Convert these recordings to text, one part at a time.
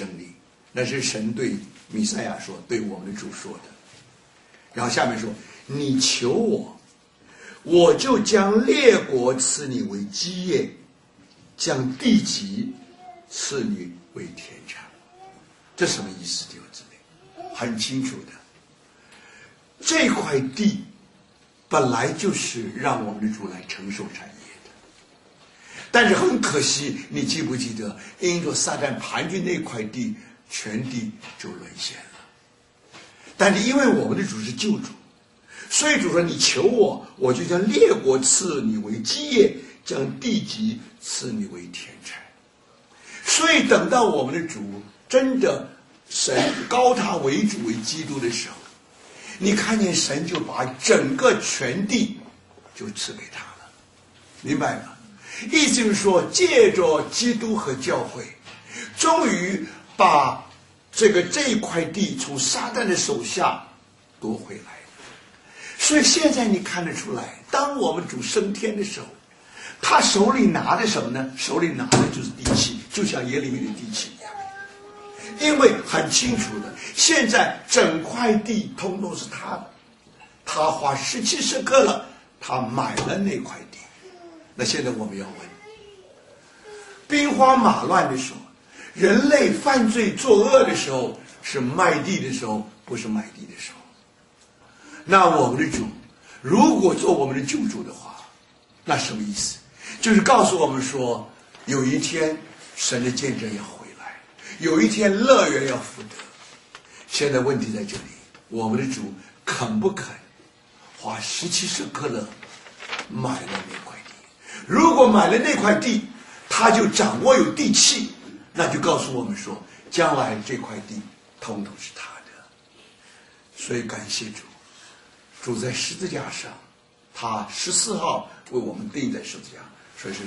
生你。那是神对弥赛亚说，对我们的主说的。然后下面说，你求我，我就将列国赐你为基业，将地极赐你为田产。这什么意思？弟兄姊妹，很清楚的，这块地本来就是让我们的主来承受产业的，但是很可惜，你记不记得，因着撒旦盘踞那块地，全地就沦陷了。但是因为我们的主是救主，所以主说，你求我，我就将列国赐你为基业，将地极赐你为田产。所以等到我们的主真的神高他为主为基督的时候，你看见神就把整个全地就赐给他了，明白吗？意思就是说，借着基督和教会，终于把这一块地从撒旦的手下夺回来。所以现在你看得出来，当我们主升天的时候，他手里拿的什么呢？手里拿的就是地契，就像耶利米的地契一样。因为很清楚的，现在整块地通通是他的，他花17舍客勒，他买了那块地。那现在我们要问，兵荒马乱的时候，人类犯罪作恶的时候，是卖地的时候，不是买地的时候。那我们的主如果做我们的救主的话，那什么意思？就是告诉我们说，有一天神的见证要回来，有一天乐园要复得。现在问题在这里，我们的主肯不肯花17舍客勒买了那块地？如果买了那块地，他就掌握有地契，那就告诉我们说，将来这块地统统是他的。所以感谢主，主在十字架上，他14号为我们钉在十字架，所以是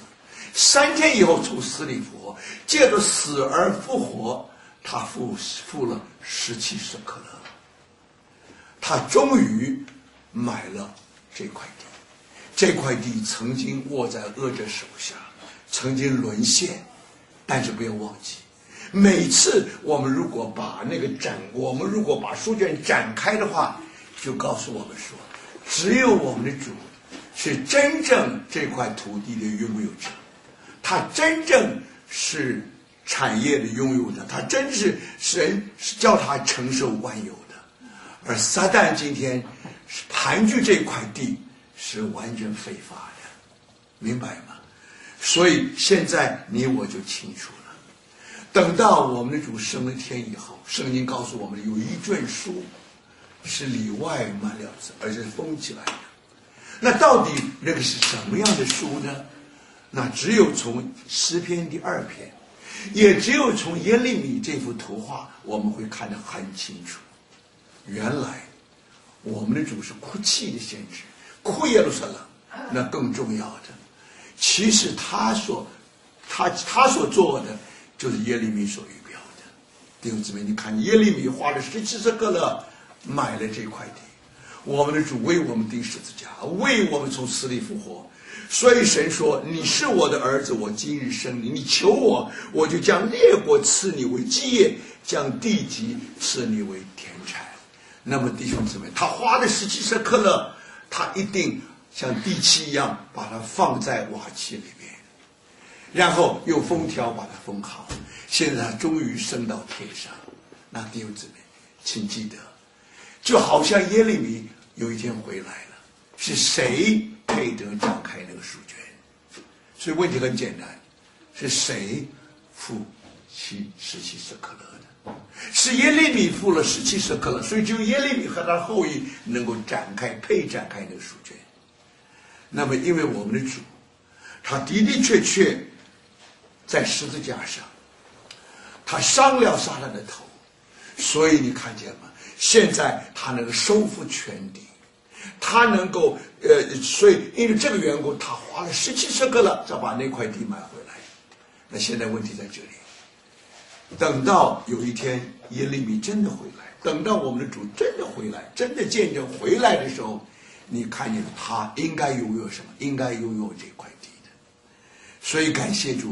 14。3天以后从死里复活，借着死而复活，他付了17舍客勒，他终于买了这块地。这块地曾经握在恶者手下，曾经沦陷，但是不要忘记，每次我们如果把书卷展开的话，就告诉我们说，只有我们的主是真正这块土地的拥有者，他真正是产业的拥有者，他真是神叫他承受万有的。而撒旦今天盘踞这块地是完全非法的，明白吗？所以现在你我就清楚了。等到我们的主升了天以后，圣经告诉我们有一卷书是里外满了字，而且封起来的。那到底那个是什么样的书呢？那只有从诗篇第2篇，也只有从耶利米这幅图画，我们会看得很清楚。原来我们的主是哭泣的先知，哭耶路撒冷。那更重要的，其实他所做的就是耶利米所预表的。弟兄姊妹，你看耶利米花了17舍客勒买了这块地，我们的主为我们钉十字架，为我们从死里复活。所以神说，你是我的儿子，我今日生你，你求我，我就将列国赐你为基业，将地极赐你为田产。那么弟兄姊妹，他花的17舍客勒，他一定像地契一样把它放在瓦器里面，然后用封条把它封好。现在他终于升到天上。那弟兄姊妹，请记得，就好像耶利米有一天回来了，是谁配得展开那个书卷？所以问题很简单，是谁付17舍客勒的？是耶利米付了17舍客勒，所以只有耶利米和他后裔能够配展开那个书卷。那么因为我们的主，他的的确确在十字架上，他伤了撒旦的头，所以你看见吗？现在他能够收复全地，他能够所以因为这个缘故，他花了17舍客勒才把那块地买回来。那现在问题在这里，等到有一天耶利米真的回来，等到我们的主真的回来，真的见证回来的时候，你看见他应该拥有什么？应该拥有这块地的。所以感谢主，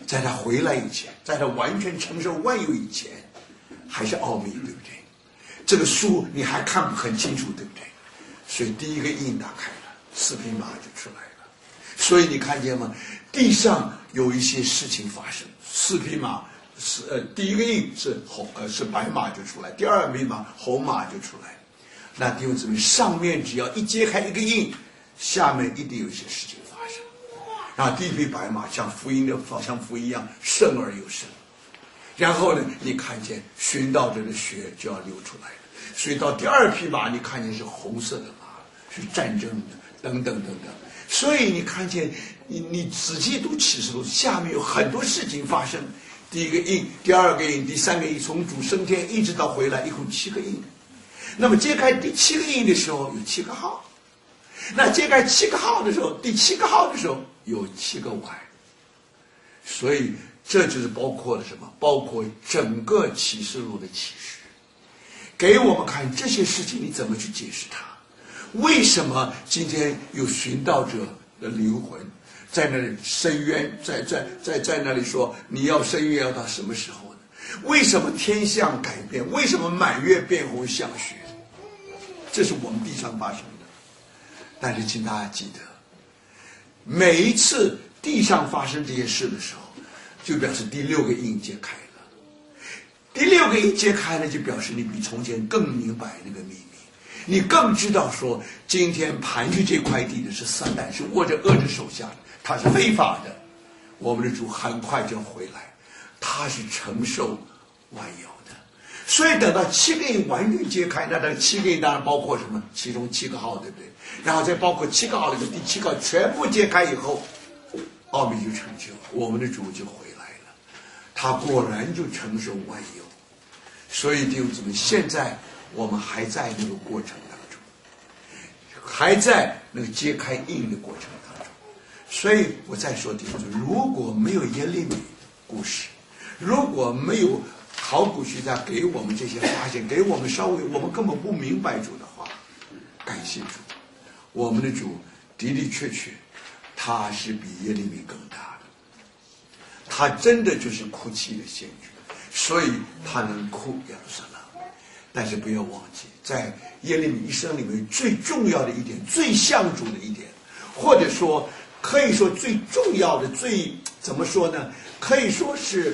在他回来以前，在他完全承受万有以前，还是奥秘，对不对？这个书你还看不很清楚，对不对？所以第一个印打开了，4匹马就出来了。所以你看见吗？地上有一些事情发生，4匹马第一个印是白马就出来，第2匹马红马就出来。那弟兄姊妹，上面只要一揭开一个印，下面一定有一些事情发生。然后第1匹白马像福音一样圣而又圣。然后呢，你看见寻道者的血就要流出来了。所以到第2匹马，你看见是红色的马，是战争的，等等等等。所以你看见你仔细读启示录，下面有很多事情发生。第1个印，第2个印，第3个印，从主升天一直到回来，一共7个印。那么揭开第7个印的时候有7个号，那揭开7个号的时候，第7个号的时候有7个碗。所以这就是包括了什么？包括整个启示录的启示，给我们看这些事情你怎么去解释它？为什么今天有寻道者的灵魂在那里深渊，在那里说你要深渊要到什么时候呢？为什么天象改变？为什么满月变红像雪？这是我们地上发生的。但是请大家记得，每一次地上发生这些事的时候，就表示第6个印揭开了。第6个印揭开了，就表示你比从前更明白那个秘密，你更知道说，今天盘踞这块地的是撒旦，是握着恶者手下的，他是非法的。我们的主很快就要回来，他是承受万有的。所以等到7个印完全揭开，那这7个印当然包括什么？其中7个号，对不对？然后再包括7个号里的第7个全部揭开以后，奥秘就成就，我们的主就回来了。他果然就承受万有。所以弟兄姊妹，现在我们还在那个过程当中，还在那个揭开印的过程当中。所以我再说弟兄姊妹，如果没有耶利米故事，如果没有考古学家给我们这些发现，给我们稍微我们根本不明白主的话，感谢主，我们的主的的确确他是比耶利米更大的，他真的就是哭泣的先知，所以他能哭耶路撒冷。但是不要忘记，在耶利米一生里面最重要的一点，最像主的一点，或者说可以说最重要的，最怎么说呢？可以说是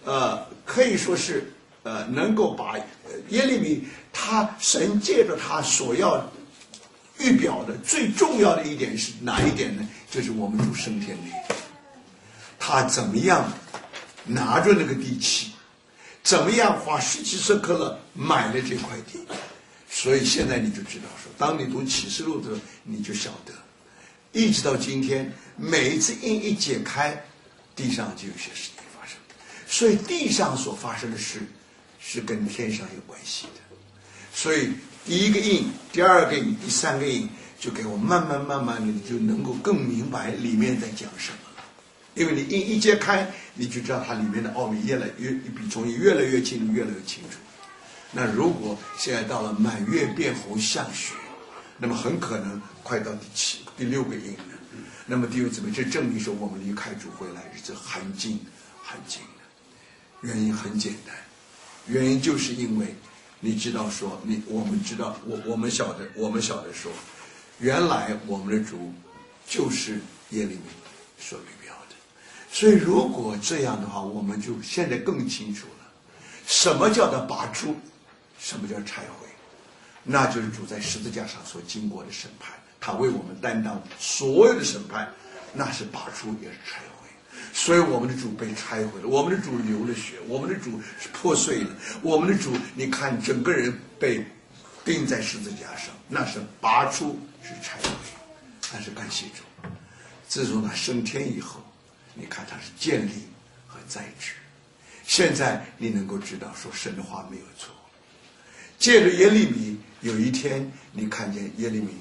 能够把耶利米神借着他所要预表的最重要的一点是哪一点呢？就是我们主升天那一点，他怎么样拿着那个地契，怎么样花17舍客勒买了这块地。所以现在你就知道说，当你读启示录的时候，你就晓得，一直到今天，每一次印一解开，地上就有些事情发生。所以地上所发生的事是跟天上有关系的。所以第1个印，第2个印，第3个印，就给我慢慢的就能够更明白里面在讲什么了。因为你印一揭开，你就知道它里面的奥秘越来越清楚，越来越清楚。那如果现在到了满月变红像雪，那么很可能快到第6个印了。那么弟兄姊妹，这证明说我们离开主回来日子很近很近的。原因很简单，原因就是因为你知道说，我们晓得说，原来我们的主就是耶利米所预表的。所以如果这样的话，我们就现在更清楚了，什么叫做拔出，什么叫拆毁，那就是主在十字架上所经过的审判，他为我们担当所有的审判，那是拔出也是拆毁。所以我们的主被拆毁了，我们的主流了血，我们的主是破碎了，我们的主你看整个人被钉在十字架上，那是拔出，是拆毁。但是感谢主，自从他升天以后，你看他是建立和栽植。现在你能够知道说神的话没有错。借着耶利米，有一天你看见耶利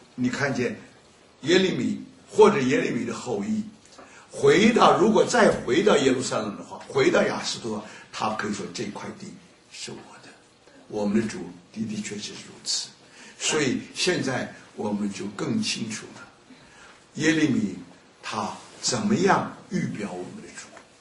米或者耶利米的后裔如果再回到耶路撒冷的话，回到亚实多，他可以说这块地是我的。我们的主的的确确是如此。所以现在我们就更清楚了，耶利米他怎么样预表我们的主，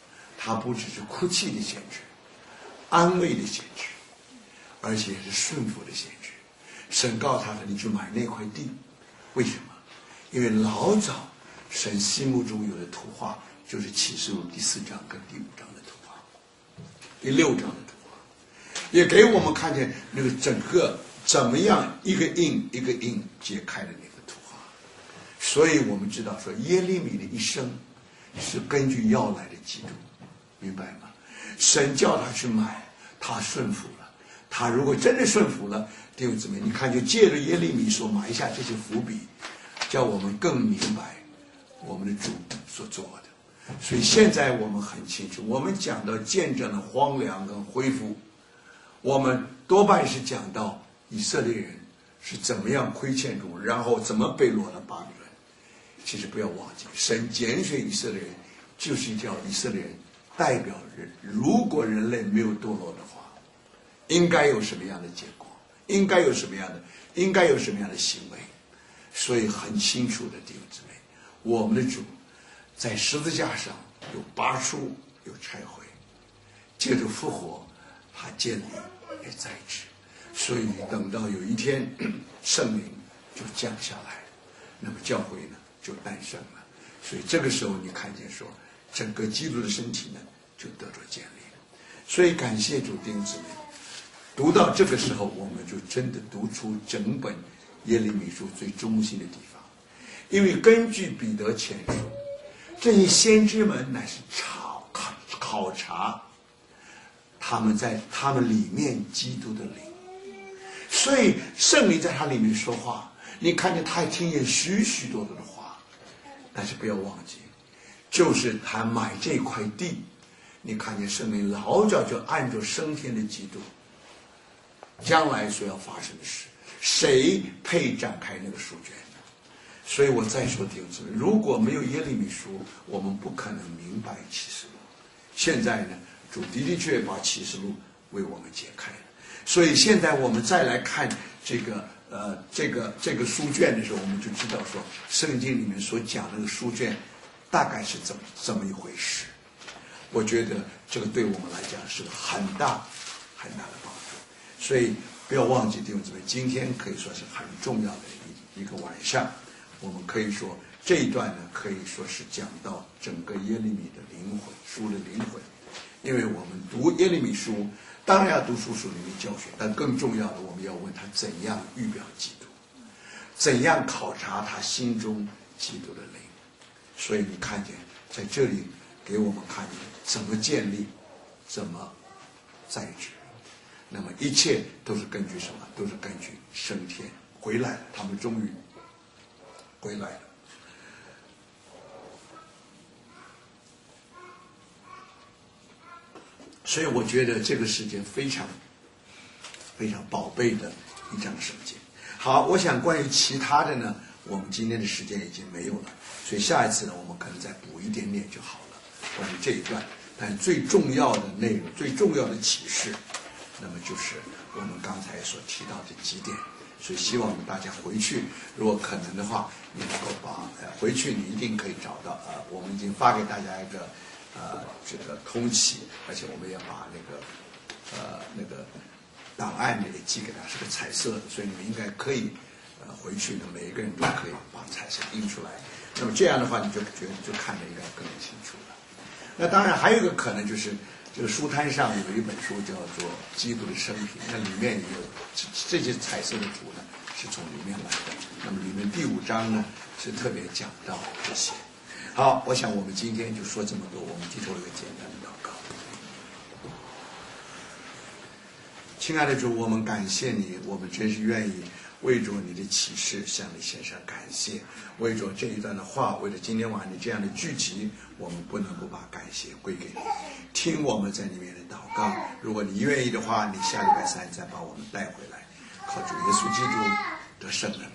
他不只是哭泣的先知，安慰的先知，而且是顺服的先知。神告诉他说：“你去买那块地。”为什么？因为老早神心目中有的图画就是启示录第4章跟第5章的图画，第6章的图画，也给我们看见那个整个怎么样一个印一个印揭开的那个图画。所以我们知道说耶利米的一生是根据要来的基督，明白吗？神叫他去买，他顺服了。他如果真的顺服了，弟兄姊妹，你看就借着耶利米所埋下这些伏笔，叫我们更明白我们的主所做的。所以现在我们很清楚，我们讲到见证的荒凉跟恢复，我们多半是讲到以色列人是怎么样亏欠主，然后怎么被掳了巴比伦。其实不要忘记，神拣选以色列人就是叫以色列人代表人，如果人类没有堕落的话，应该有什么样的结果，应该有什么样的行为。所以很清楚的弟兄姊妹，我们的主在十字架上有拔出有拆毁，借着复活他建立也在职。所以等到有一天圣灵就降下来，那么教会呢就诞生了。所以这个时候你看见说整个基督的身体呢就得着建立了。所以感谢主，弟兄姊妹，读到这个时候我们就真的读出整本耶利米书最中心的地方。因为根据彼得前书，这些先知们乃是考察他们在他们里面基督的灵，所以圣灵在他里面说话，你看见他还听见许许多多的话。但是不要忘记，就是他买这块地，你看见圣灵老早就按照升天的基督将来所要发生的事，谁配展开那个书卷呢？所以我再说弟兄姊妹，如果没有耶利米书，我们不可能明白启示录。现在呢，主的确把启示录为我们解开了。所以现在我们再来看这个书卷的时候，我们就知道说圣经里面所讲的书卷大概是怎么一回事。我觉得这个对我们来讲是很大很大的帮助。所以不要忘记弟兄姊妹，今天可以说是很重要的一个晚上。我们可以说这一段呢，可以说是讲到整个耶利米的灵魂，书的灵魂。因为我们读耶利米书，当然要读书属灵的教学，但更重要的，我们要问他怎样预表基督，怎样考察他心中基督的灵。所以你看见在这里给我们看见怎么建立，怎么在职。那么一切都是根据什么？都是根据升天回来了，他们终于回来了。所以我觉得这个时间非常非常宝贝的一章圣经。好，我想关于其他的呢，我们今天的时间已经没有了，所以下一次呢，我们可能再补一点点就好了，关于这一段。但最重要的内容，最重要的启示，那么就是我们刚才所提到的几点。所以希望大家回去，如果可能的话，你能够把回去你一定可以找到我们已经发给大家一个这个通启，而且我们也把那个档案也寄给他，是个彩色的，所以你们应该可以回去呢，每一个人都可以把彩色印出来。那么这样的话，你就看得应该更清楚了。那当然还有一个可能就是这个书摊上有一本书叫做《基督的生平》，那里面有这些彩色的图呢，是从里面来的。那么里面第5章呢，是特别讲到这些。好，我想我们今天就说这么多，我们低头一个简单的祷告。亲爱的主，我们感谢你，我们真是愿意为着你的启示向你献上感谢，为着这一段的话，为了今天晚上的这样的聚集，我们不能够把感谢归给你。听我们在里面的祷告，如果你愿意的话，你下礼拜3再把我们带回来，靠主耶稣基督得胜了。